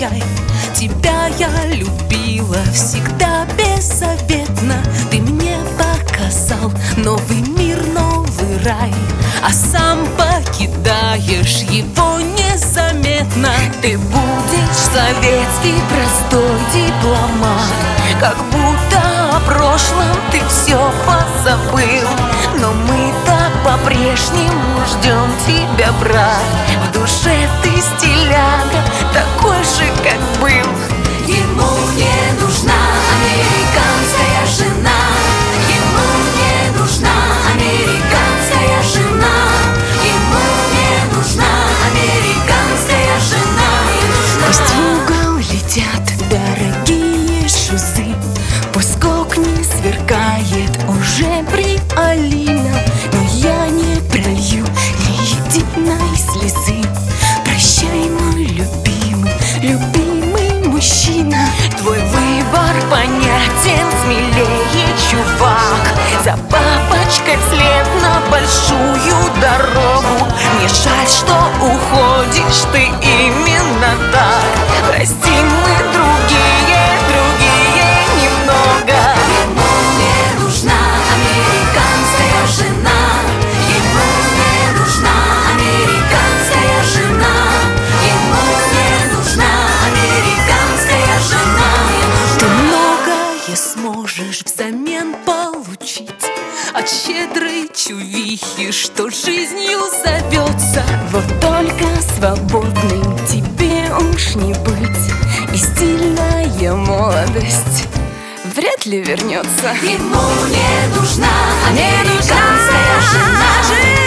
прощай. Тебя я любила всегда беззаветно. Ты мне показал новый мир, новый рай, а сам покидаешь его незаметно. Ты будешь советский простой дипломат, как будто о прошлом ты все позабыл. Но мы-то по-прежнему ждем тебя, брат. В душе ты стиляга, такой же, как был. Ему не нужна американская жена. Ему не нужна американская жена. Ему не нужна американская жена. Пусть в угол летят дорогие шузы, пусть кокни сверкает уже приолина, но я не пролью ни единой слезы. Прощай, мой любимый, любимый мужчина. Твой выбор понятен, смелее, чувак. За папочкой вслед на большую дорогу. Мне жаль, что уходишь ты именно так. Прости, мы другие немного. Ему не нужна американская жена. Ему не нужна американская жена. Ему не нужна американская жена. Ты многое сможешь взамен получить от щедрой чувихи, что жизнью зовется. Вот только свободным тебе уж не быть, и стильная молодость вряд ли вернется. Ему не нужна американская жена.